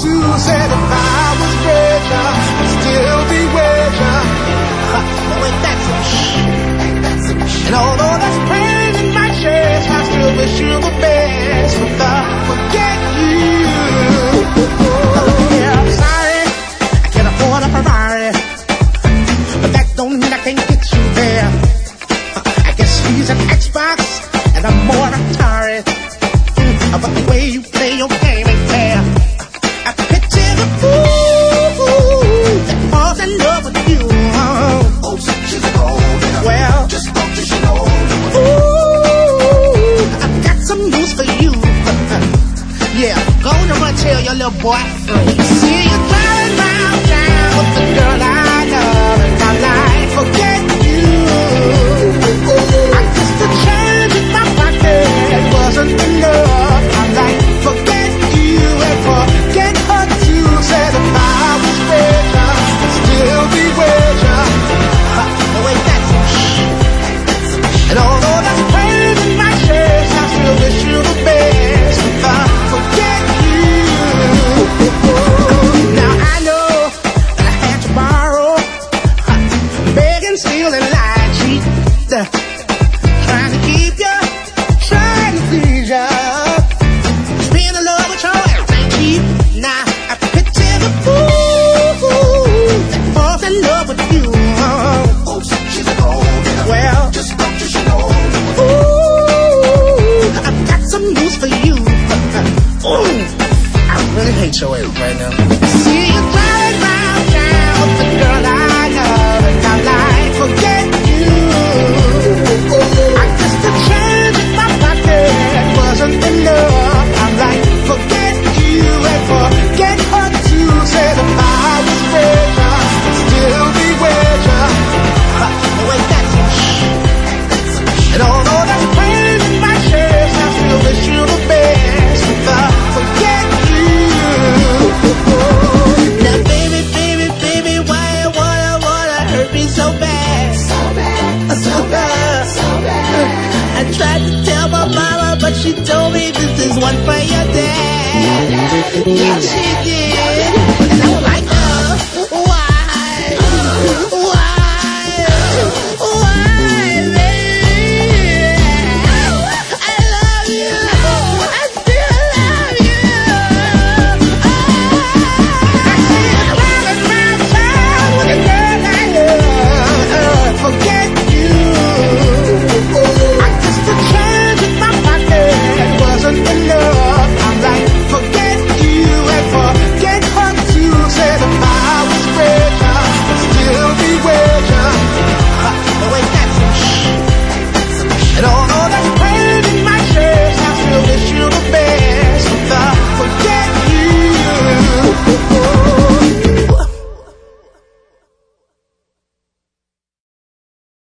to said if I was richer, I'd still be with ya. No, ain't that some shit? And although there's pain in my chest, I still wish you the best. Forget you. Yeah, I'm sorry, I can't afford a Ferrari, but that don't mean I can't get you there. I guess he's an Xbox and I'm more Atari, but the way you play your game ain't fair. I picture the fool that falls in love with you. Oh, she's a gold digger. Well, just don't you know. Ooh, I've got some news for you. Yeah, go on and run tell your little boyfriend. See you driving round town with the girl I love, and I'm like, forget you. I guess the change in my pocket wasn't enough. I'm like, forget you and forget her too. Said if I was richer, I'd still be with ya. Oh, ain't that some shit? And although there's pain in my chest, I still wish you the best. Forget you. Now I know that I had to borrow, beg and steal and lie, cheat, trying to keep you, trying to please you. Being in love with your everything cheap. Now I picture the fool that falls in love with you. Oh, she's a gold digger. Well, just don't you know. ooh, I've got some news for you. Ooh, I really hate your ass right now. See you driving round town with the girl I love, and I'm like, forget you. I guess the change in my pocket wasn't enough. I'm like, forget you and forget her too. Said if I was richer, I'd still be with ya. Oh, ain't that some shit? And although there's pain in my chest, I still wish you the best. Forget you. Now, baby, baby, baby, why you wanna hurt me so bad? So bad, so bad, so bad. I tried to tell my mama, but she told me this is one for your dad. Yeah, she did.